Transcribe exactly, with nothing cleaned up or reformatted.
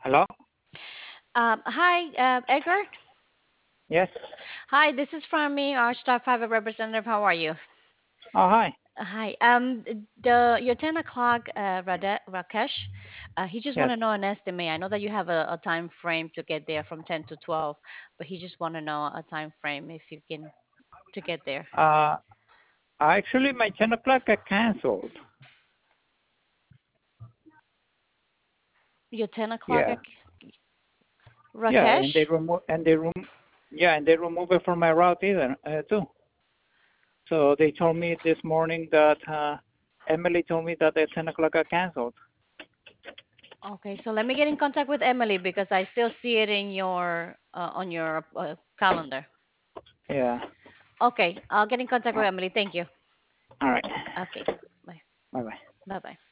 Hello? Um, hi, uh, Edgar. Yes. Hi, this is from me, our Star Five representative. How are you? Oh, hi. Uh, Hi. Um, the your ten o'clock, uh, Rade- Rakesh. Uh, he just want Yes. to know an estimate. I know that you have a, a time frame to get there from ten to twelve, but he just want to know a time frame if you can to get there. Uh, actually, my ten o'clock got canceled. Your ten o'clock, Yeah. Ak- Yeah, and they Rakesh. remove and they rem- yeah, and they remove it from my route either uh, too. So they told me this morning that uh, Emily told me that the ten o'clock got canceled. Okay, so let me get in contact with Emily because I still see it in your uh, on your uh, calendar. Yeah. Okay, I'll get in contact with Emily. Thank you. All right. Okay, bye. Bye bye. Bye bye.